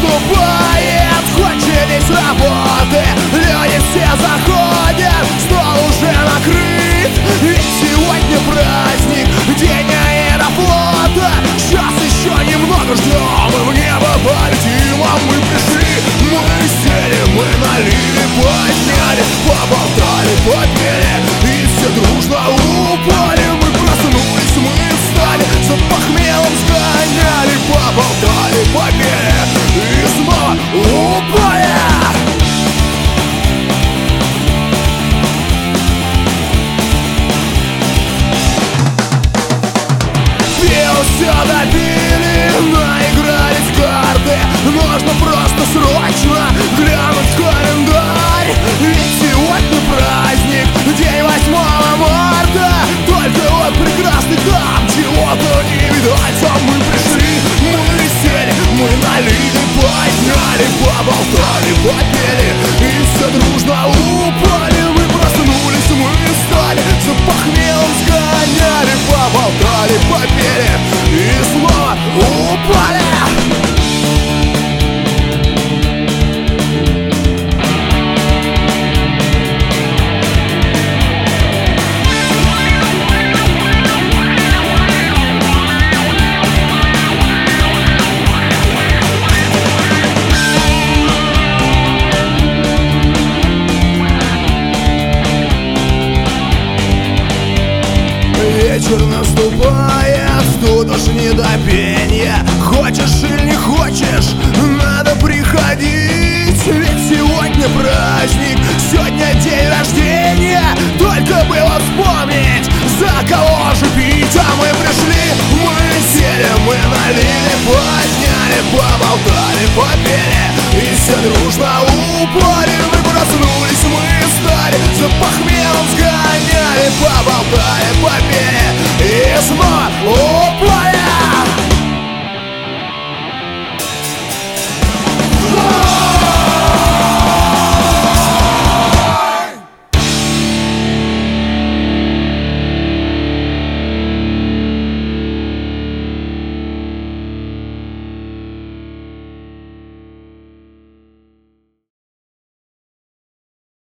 наступает, кончились работы, люди все заходят, стол уже накрыт. Ведь сегодня праздник, день аэрофлота. Сейчас еще немного ждем, и в небо полетим. А мы пришли, мы сели, мы налили, подняли, поболтали, попили, и все дружно упали. Мы проснулись, мы встали, за похмелом сгоняли, поболтали, попили, и снова упали. Все допили, наигрались в карты. Нужно просто срочно глянуть в календарь. Ведь сегодня праздник, день 8 марта. Только вот прекрасный там чего-то не видать. А мы пришли, мы сели, мы налили, подняли, поболтали, попили, и все дружно упали. Мы проснулись, мы встали, за похмелом сгоняли, поболтали, попили, и снова упали. Вечер наступает, тут уж не до пенья. Хочешь или не хочешь, надо приходить. Ведь сегодня праздник, сегодня день рождения.